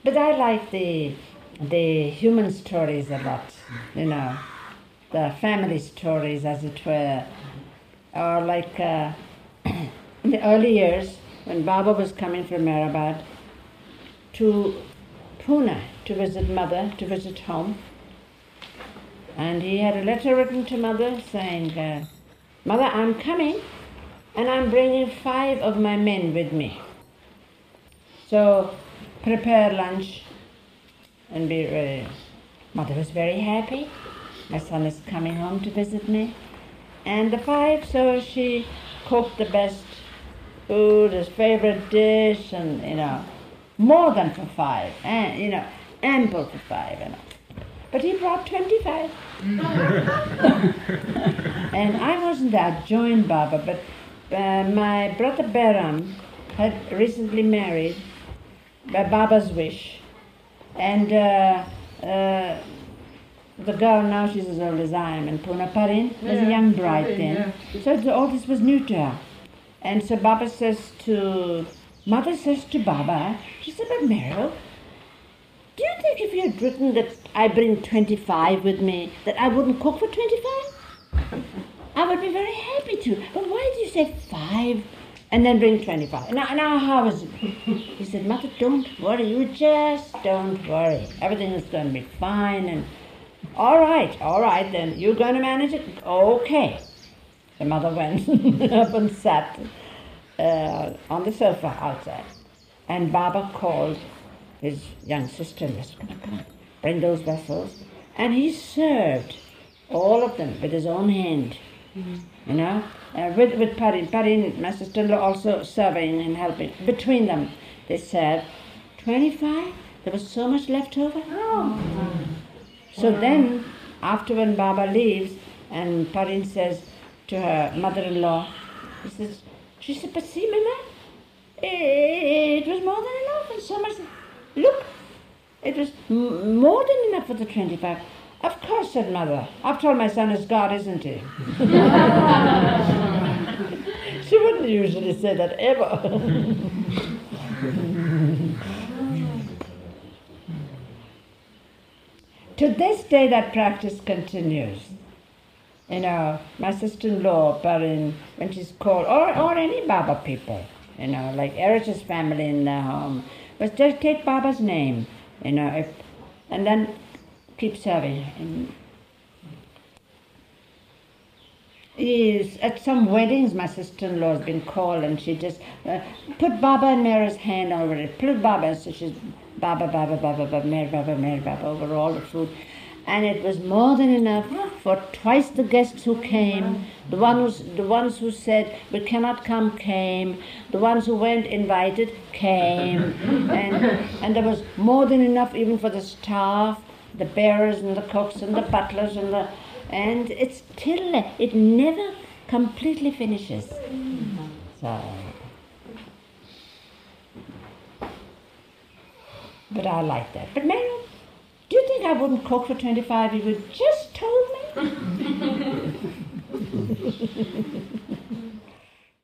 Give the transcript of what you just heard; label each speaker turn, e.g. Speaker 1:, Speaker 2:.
Speaker 1: But I like the human stories a lot, the family stories, as it were, or like in the early years when Baba was coming from Mehrabad to Pune to visit Mother, to visit home, and he had a letter written to Mother saying, Mother, I'm coming and I'm bringing 5 of my men with me. So prepare lunch and be ready. Mother was very happy. My son is coming home to visit me. And the 5, so she cooked the best food, his favorite dish, and, more than for 5, and, ample for 5, But he brought 25. And I wasn't there, I joined Baba, but my brother Behram had recently married by Baba's wish. And the girl now, she's as old as I am, in Pune, Parin, was a young bride then. So all this was new to her. And so Mother says to Baba, she said, but Meryl, do you think if you had written that I bring 25 with me, that I wouldn't cook for 25? I would be very happy to. But why did you say 5 and then bring 25? Now how is it? He said, Mother, don't worry. You just don't worry. Everything is going to be fine. And all right, then. You're going to manage it? Okay. The Mother went up and sat on the sofa outside. And Baba called his young sister, come on, bring those vessels. And he served all of them with his own hand, with Parin, my sister-in-law, also serving and helping. Between them, they served 25. There was so much left over. Oh. So then, after when Baba leaves, and Parin says to her mother-in-law, she said, but see, Mama, it was more than enough, and so much. Look, it was more than enough for the 25. Of course, said Mother. After all, my son is God, isn't he? She wouldn't usually say that ever. To this day, that practice continues. My sister-in-law, Parin, when she's called, or any Baba people, like Eric's family in their home, but just take Baba's name, and then keep serving. And at some weddings, my sister-in-law has been called, and she just put Baba and Mary's hand over it. Put Baba, so she's Baba, Mary Baba, over all the food. And it was more than enough for twice the guests who came. The ones who said, we cannot come, came. The ones who weren't invited came. And there was more than enough even for the staff, the bearers and the cooks and the butlers and it's till it never completely finishes. So, but I like that. But Mary, do you think I wouldn't cook for 25? You would just told me.